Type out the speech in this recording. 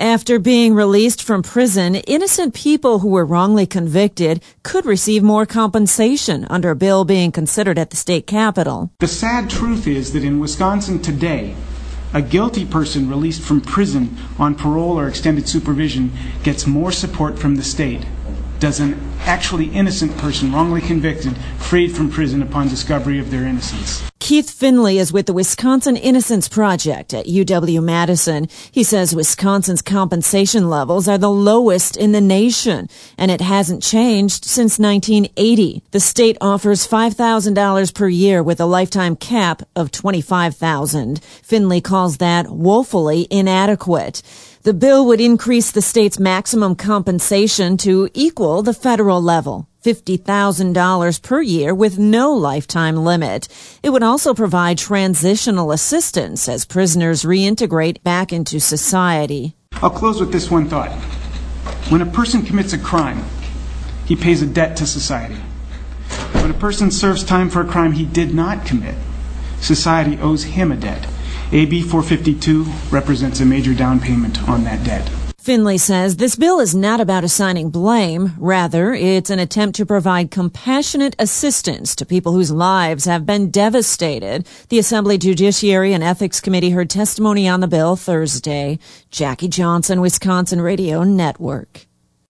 After being released from prison, innocent people who were wrongly convicted could receive more compensation under a bill being considered at the state capitol. The sad truth is that in Wisconsin today, a guilty person released from prison on parole or extended supervision gets more support from the state does an actually innocent person wrongly convicted freed from prison upon discovery of their innocence. Keith Finley is with the Wisconsin Innocence Project at UW-Madison. He says Wisconsin's compensation levels are the lowest in the nation, and it hasn't changed since 1980. The state offers $5,000 per year with a lifetime cap of $25,000. Finley calls that woefully inadequate. The bill would increase the state's maximum compensation to equal the federal level, $50,000 per year with no lifetime limit. It would also provide transitional assistance as prisoners reintegrate back into society. I'll close with this one thought. When a person commits a crime, he pays a debt to society. When a person serves time for a crime he did not commit, society owes him a debt. AB 452 represents a major down payment on that debt. Finley says this bill is not about assigning blame. Rather, it's an attempt to provide compassionate assistance to people whose lives have been devastated. The Assembly Judiciary and Ethics Committee heard testimony on the bill Thursday. Jackie Johnson, Wisconsin Radio Network.